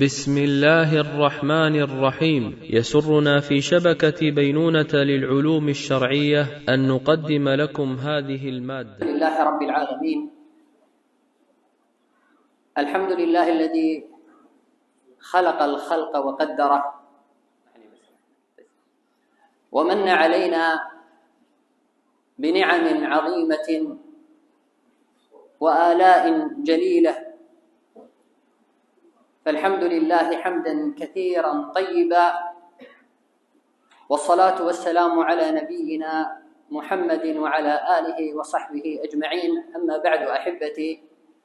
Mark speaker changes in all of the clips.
Speaker 1: بسم الله الرحمن الرحيم. يسرنا في شبكة بينونة للعلوم الشرعية أن نقدم لكم هذه المادة.
Speaker 2: لله رب العالمين، الحمد لله الذي خلق الخلق وقدره ومن علينا بنعم عظيمة وآلاء جليلة، فالحمد لله حمدا كثيرا طيبا، والصلاة والسلام على نبينا محمد وعلى آله وصحبه أجمعين. أما بعد أحبتي،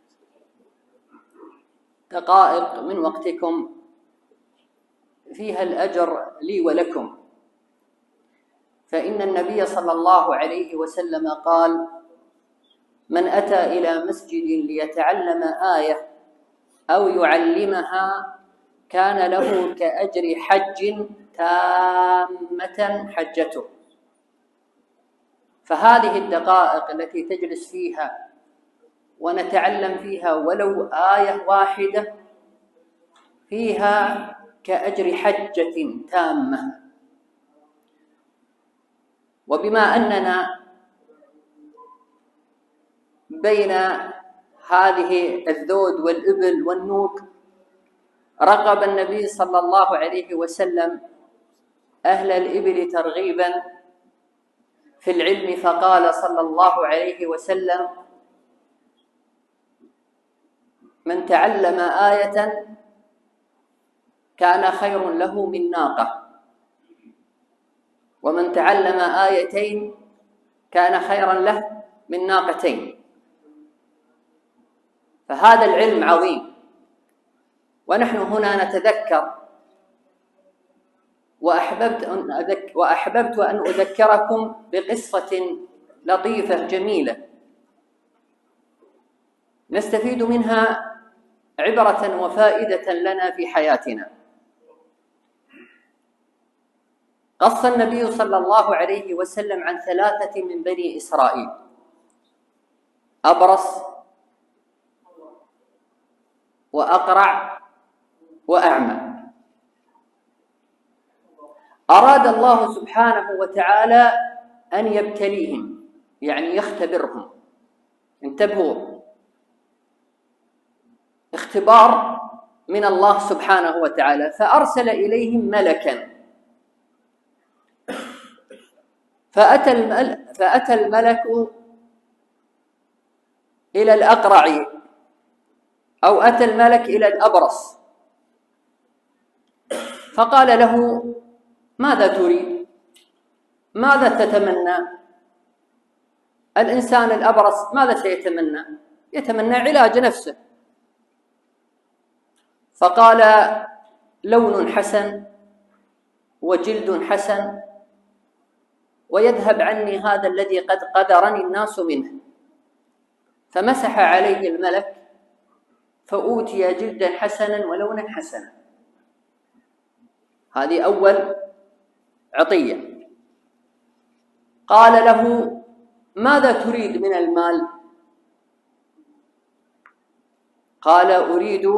Speaker 2: دقائق من وقتكم فيها الأجر لي ولكم، فإن النبي صلى الله عليه وسلم قال: من أتى إلى مسجد ليتعلم آية أو يعلمها كان له كأجر حج تامة حجته. فهذه الدقائق التي تجلس فيها ونتعلم فيها ولو آية واحدة فيها كأجر حجة تامة. وبما أننا بين هذه الذود والإبل والنوق، رغب النبي صلى الله عليه وسلم أهل الإبل ترغيبا في العلم، فقال صلى الله عليه وسلم: من تعلم آية كان خير له من ناقة، ومن تعلم آيتين كان خيرا له من ناقتين. فهذا العلم عظيم، ونحن هنا نتذكر، وأحببت أن أذكركم بقصة لطيفة جميلة نستفيد منها عبرة وفائدة لنا في حياتنا. قص النبي صلى الله عليه وسلم عن 3 من بني إسرائيل: أبرص وأقرع وأعمى. أراد الله سبحانه وتعالى أن يبتليهم، يعني يختبرهم. انتبهوا، اختبار من الله سبحانه وتعالى. فأرسل إليهم ملكا، فأتى الملك إلى الأقرع، أو أتى الملك إلى الأبرص، فقال له: ماذا تريد؟ ماذا تتمنى؟ الإنسان الأبرص ماذا سيتمنى؟ يتمنى علاج نفسه. فقال: لون حسن وجلد حسن، ويذهب عني هذا الذي قد قدرني الناس منه. فمسح عليه الملك فأوتي جلدا حسنا ولونا حسنا. هذه أول عطية. قال له: ماذا تريد من المال؟ قال: أريد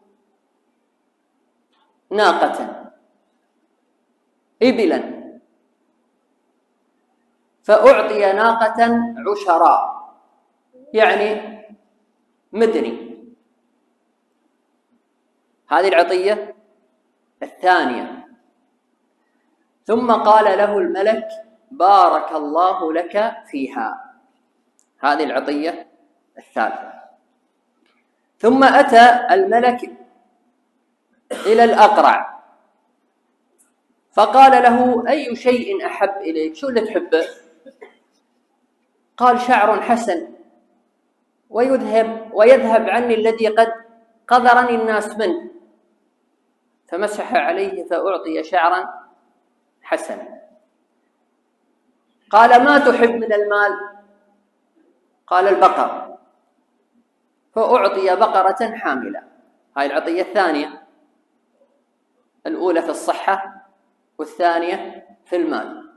Speaker 2: ناقة، إبلا. فأعطي ناقة عشراء، يعني مدني. هذه العطية الثانية. ثم قال له الملك: بارك الله لك فيها. هذه العطية الثالثة. ثم أتى الملك إلى الأقرع، فقال له: أي شيء أحب إليك؟ شو اللي تحبه؟ قال: شعر حسن ويذهب عني الذي قد قذرني الناس منه. فمسح عليه فأعطي شعرا حسنا. قال: ما تحب من المال؟ قال: البقر. فأعطي بقرة حاملة. هاي العطية الثانية، الأولى في الصحة والثانية في المال.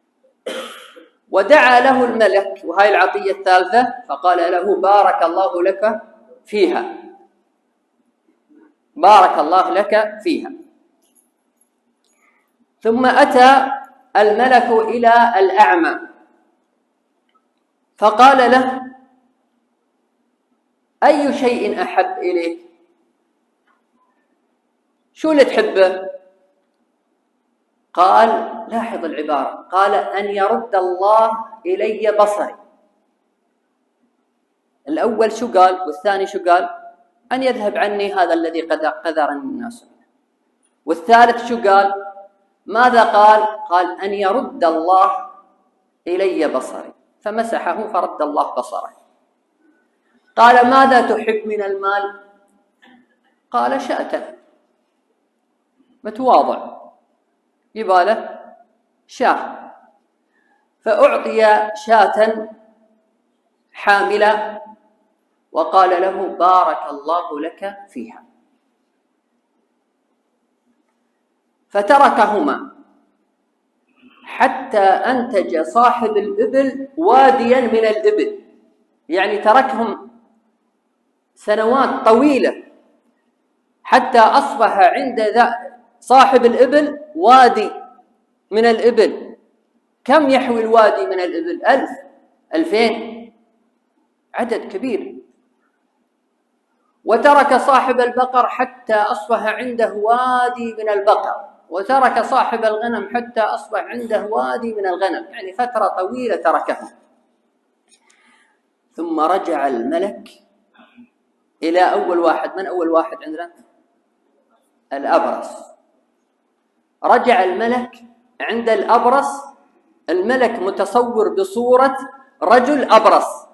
Speaker 2: ودعا له الملك، وهاي العطية الثالثة، فقال له: بارك الله لك فيها. بارك الله لك فيها. ثم أتى الملك إلى الأعمى فقال له: أي شيء أحب إليك؟ شو اللي تحبه؟ قال، لاحظ العبارة، قال: أن يرد الله إلي بصري. الأول شو قال والثاني شو قال؟ أن يذهب عني هذا الذي قذرني الناس. والثالث شو قال؟ ماذا قال؟ قال: أن يرد الله إلي بصري. فمسحه فرد الله بصره. قال: ماذا تحب من المال؟ قال: شاة. متواضع، يباله شاة. فأعطي شاة حاملة وقال له: بارك الله لك فيها. فتركهما حتى أنتج صاحب الإبل واديا من الإبل، يعني تركهم سنوات طويلة حتى أصبح عند صاحب الإبل وادي من الإبل. كم يحوي الوادي من الإبل؟ 1000 2000، عدد كبير. وترك صاحب البقر حتى أصبح عنده وادي من البقر، وترك صاحب الغنم حتى أصبح عنده وادي من الغنم، يعني فترة طويلة تركهم. ثم رجع الملك إلى أول واحد. من أول واحد عندنا؟ الأبرص. رجع الملك عند الأبرص. الملك متصور بصورة رجل أبرص،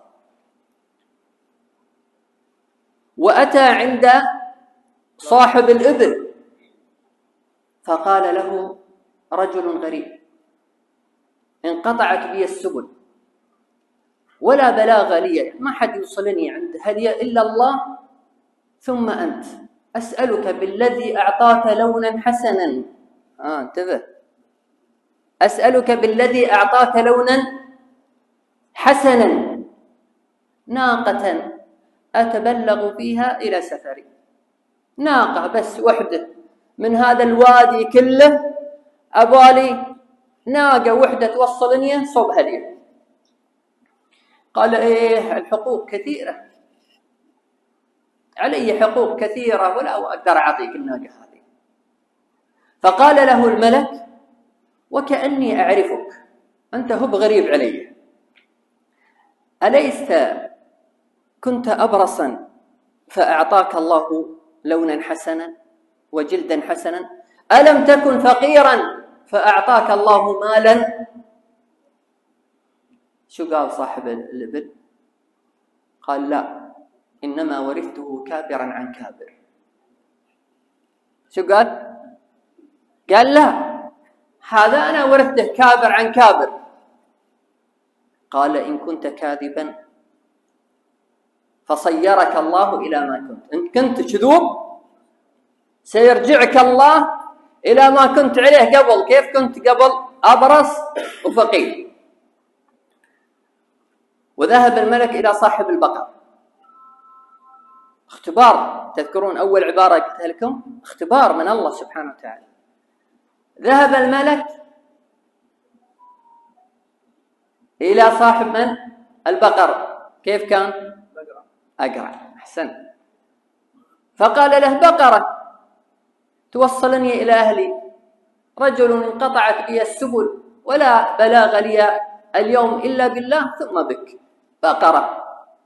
Speaker 2: وأتى عند صاحب الإبل فقال له: رجل غريب، انقطعت بي السبل ولا بلاغ لي، ما حد يوصلني عند هدي إلا الله ثم أنت. أسألك بالذي أعطاك لونا حسنا، انتبه، أسألك بالذي أعطاك لونا حسنا ناقة أتبلغ فيها إلى سفري. ناقة بس وحدة من هذا الوادي كله، أبالي ناقة وحدة توصلني صوب هديه. قال: إيه، الحقوق كثيرة، علي حقوق كثيرة ولا أقدر أعطيك الناقة هذه. فقال له الملك: وكأني أعرفك، أنت هو غريب علي، أليس كنت أبرصا فأعطاك الله لونا حسنا وجلدا حسنا؟ ألم تكن فقيرا فأعطاك الله مالا؟ شو قال صاحب الإبل؟ قال: لا، إنما ورثته كابرا عن كابر. شو قال؟ قال: لا، هذا أنا ورثته كابر عن كابر. قال: إن كنت كاذبا فصيرك الله إلى ما كنت. إن كنت كذوب سيرجعك الله إلى ما كنت عليه قبل. كيف كنت قبل؟ أبرص وفقير. وذهب الملك إلى صاحب البقر. اختبار، تذكرون أول عبارة قلتها لكم؟ اختبار من الله سبحانه وتعالى. ذهب الملك إلى صاحب من؟ البقر. كيف كان؟ أقرع. أحسن. فقال له: بقرة توصلني إلى أهلي، رجل انقطعت بي السبل ولا بلاغ لي اليوم إلا بالله ثم بك، بقرة.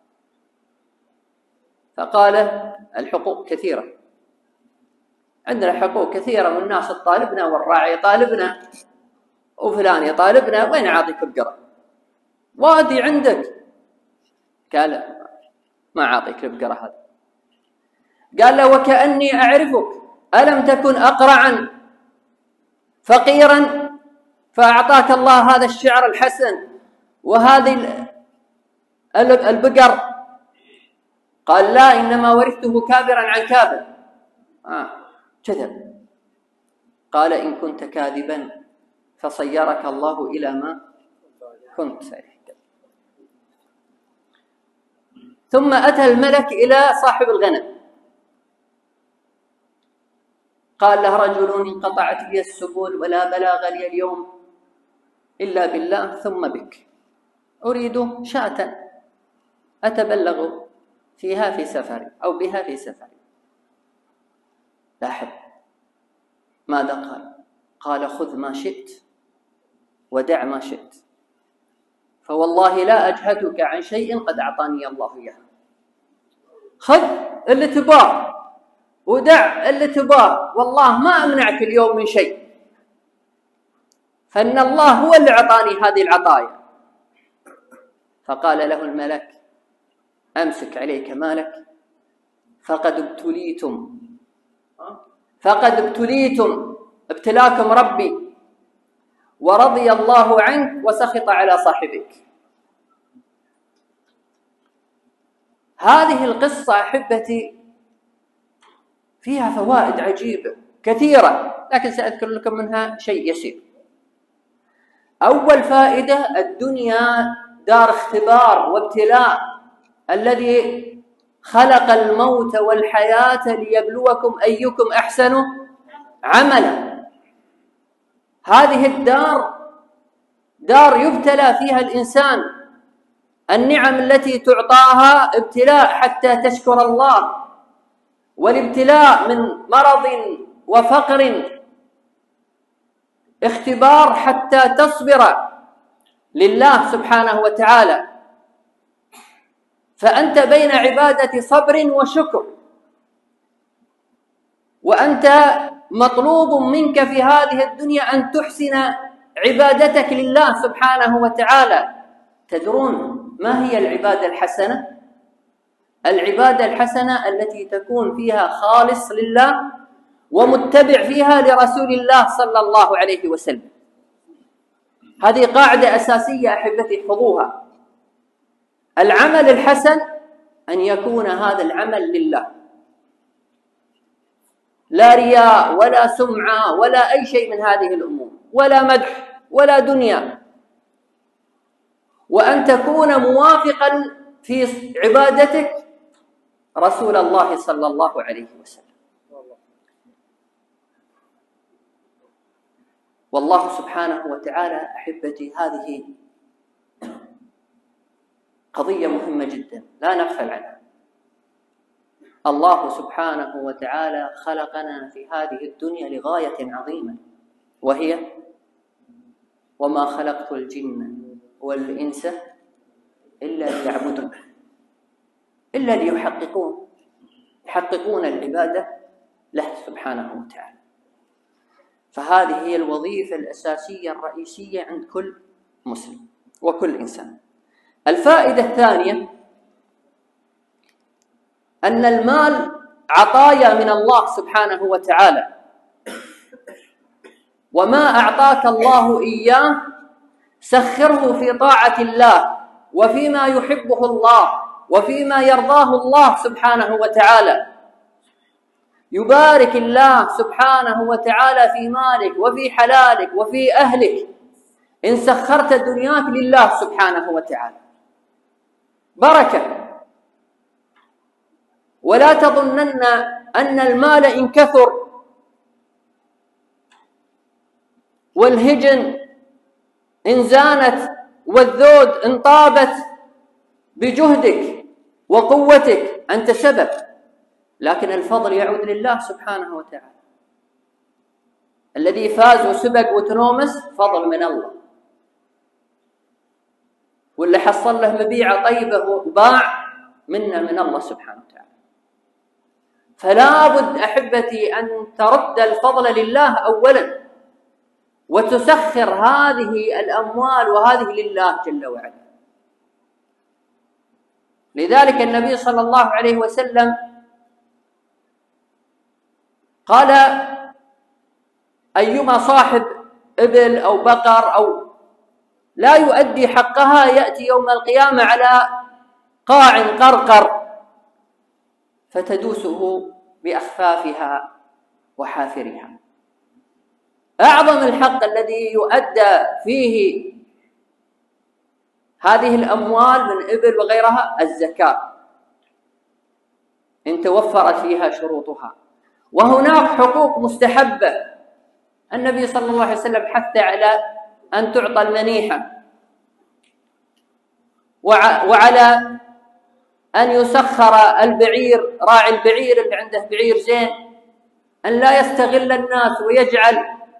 Speaker 2: فقال: الحقوق كثيرة، عندنا حقوق كثيرة، والناس طالبنا، والراعي طالبنا، وفلان يطالبنا، وين أعطيك بقرة؟ وادي عندك. قال: ما أعطيك البقرة هذا. قال له: وكأني أعرفك، ألم تكن أقرعا فقيرا فأعطاك الله هذا الشعر الحسن وهذه البقر؟ قال: لا، إنما ورثته كابرا عن كابر. كذب. قال: إن كنت كاذبا فصيرك الله إلى ما كنت. ثم أتى الملك إلى صاحب الغنم قال له رجل: انقطعت بي السبل ولا بلاغ لي اليوم إلا بالله ثم بك، أريد شاة أتبلغ فيها في سفري أو بها في سفري. لاحظ ماذا قال؟ قال: خذ ما شئت ودع ما شئت، فوالله لا أجهدك عن شيء قد أعطاني الله إياه. خذ اللي تباه ودع اللي تباه، والله ما أمنعك اليوم من شيء، فإن الله هو اللي أعطاني هذه العطايا. فقال له الملك: أمسك عليك مالك، فقد ابتليتم ابتلاكم ربي، ورضي الله عنك وسخط على صاحبك. هذه القصة أحبتي فيها فوائد عجيبة كثيرة، لكن سأذكر لكم منها شيء يسير. أول فائدة: الدنيا دار اختبار وابتلاء، الذي خلق الموت والحياة ليبلوكم أيكم أحسن عملا. هذه الدار دار يبتلى فيها الإنسان، النعم التي تعطاها ابتلاء حتى تشكر الله، والابتلاء من مرض وفقر اختبار حتى تصبر لله سبحانه وتعالى. فأنت بين عبادة صبر وشكر، وأنت مطلوب منك في هذه الدنيا أن تحسن عبادتك لله سبحانه وتعالى. تدرون ما هي العبادة الحسنة؟ العبادة الحسنة التي تكون فيها خالص لله ومتبع فيها لرسول الله صلى الله عليه وسلم. هذه قاعدة أساسية أحبتي، احفظوها. العمل الحسن أن يكون هذا العمل لله، لا رياء ولا سمعة ولا أي شيء من هذه الأمور، ولا مدح ولا دنيا، وأن تكون موافقا في عبادتك رسول الله صلى الله عليه وسلم. والله سبحانه وتعالى أحبتي هذه قضية مهمة جدا لا نغفل عنها. الله سبحانه وتعالى خلقنا في هذه الدنيا لغاية عظيمة، وهي: وما خلقت الجن والإنس إلا ليعبدون، إلا يحققون العبادة له سبحانه وتعالى. فهذه هي الوظيفة الأساسية الرئيسية عند كل مسلم وكل إنسان. الفائدة الثانية: أن المال عطايا من الله سبحانه وتعالى، وما أعطاك الله إياه سخره في طاعة الله وفيما يحبه الله وفيما يرضاه الله سبحانه وتعالى. يبارك الله سبحانه وتعالى في مالك وفي حلالك وفي أهلك إن سخرت دنياك لله سبحانه وتعالى، بركة. ولا تظنن أن المال إن كثر والهجن إن زانت والذود إن طابت بجهدك وقوتك أنت سبب، لكن الفضل يعود لله سبحانه وتعالى. الذي فاز وسبق وتنومس فضل من الله، واللي حصل له مبيعة طيبة وباع منا من الله سبحانه وتعالى. فلا بد أحبتي أن ترد الفضل لله أولا، وتسخر هذه الأموال وهذه لله جل وعلا. لذلك النبي صلى الله عليه وسلم قال: أيما صاحب إبل أو بقر أو لا يؤدي حقها يأتي يوم القيامة على قاع قرقر فتدوسه بأخفافها وحافرها. أعظم الحق الذي يؤدى فيه هذه الأموال من إبل وغيرها الزكاة، إن توفرت فيها شروطها. وهناك حقوق مستحبة النبي صلى الله عليه وسلم حث على أن تعطى المنيحة، وعلى أن يسخر البعير، راعي البعير اللي عنده بعير زين أن لا يستغل الناس ويجعل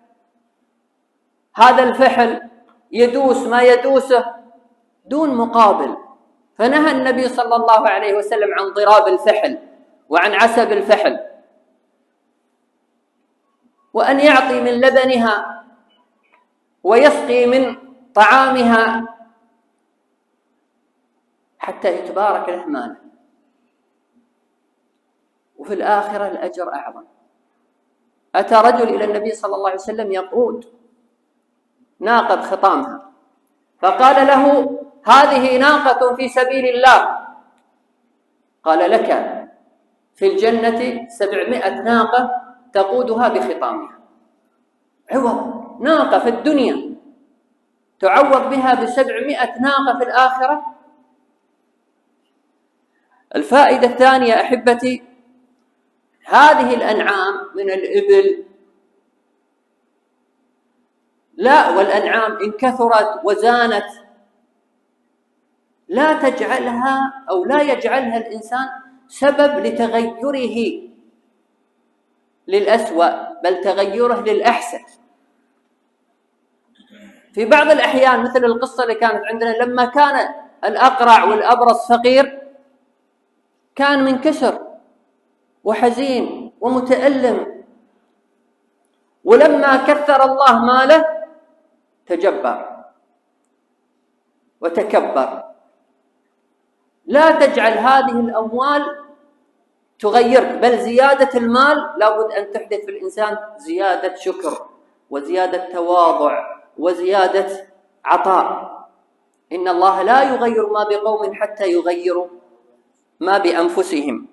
Speaker 2: هذا الفحل يدوس ما يدوسه دون مقابل. فنهى النبي صلى الله عليه وسلم عن ضراب الفحل وعن عسب الفحل، وأن يعطي من لبنها ويسقي من طعامها حتى يتبارك له ماله، وفي الآخرة الأجر أعظم. أتى رجل إلى النبي صلى الله عليه وسلم يقود ناقة بخطامها، فقال له: هذه ناقة في سبيل الله. قال: لك في الجنة 700 ناقة تقودها بخطامها. عوض ناقة في الدنيا تعوض بها ب700 ناقة في الآخرة. الفائدة الثانية أحبتي، هذه الأنعام من الإبل والأنعام إن كثرت وزانت لا تجعلها أو لا يجعلها الإنسان سبب لتغيره للأسوأ، بل تغيره للأحسن. في بعض الأحيان مثل القصة اللي كانت عندنا لما كان الأقرع والأبرص فقير كان منكسر وحزين ومتألم، ولما كثر الله ماله تجبر وتكبر. لا تجعل هذه الأموال تغيرك، بل زيادة المال لابد أن تحدث في الإنسان زيادة شكر وزيادة تواضع وزيادة عطاء. إن الله لا يغير ما بقوم حتى يغيروا ما بأنفسهم.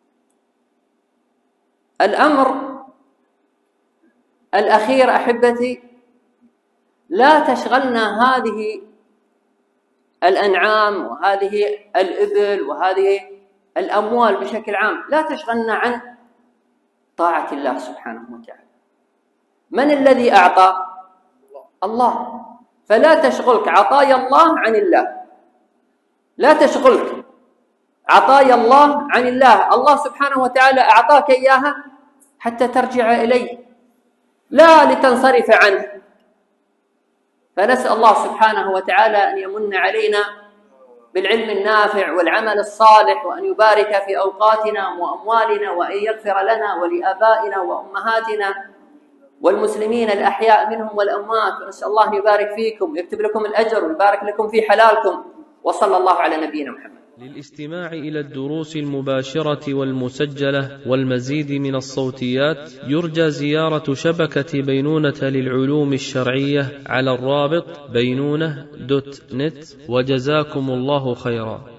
Speaker 2: الأمر الأخير أحبتي، لا تشغلنا هذه الأنعام وهذه الإبل وهذه الأموال بشكل عام، لا تشغلنا عن طاعة الله سبحانه وتعالى. من الذي أعطى؟ الله. فلا تشغلك عطايا الله عن الله، لا تشغلك عطايا الله عن الله. الله سبحانه وتعالى أعطاك إياها حتى ترجع إليه، لا لتنصرف عنه. فنسأل الله سبحانه وتعالى أن يمن علينا بالعلم النافع والعمل الصالح، وأن يبارك في أوقاتنا وأموالنا، وأن يغفر لنا ولآبائنا وأمهاتنا والمسلمين الأحياء منهم والأموات. ونسأل الله أن يبارك فيكم ويكتب لكم الأجر ويبارك لكم في حلالكم، وصلى الله على نبينا محمد.
Speaker 1: للاستماع إلى الدروس المباشرة والمسجلة والمزيد من الصوتيات يرجى زيارة شبكة بينونة للعلوم الشرعية على الرابط بينونة.net. وجزاكم الله خيرا.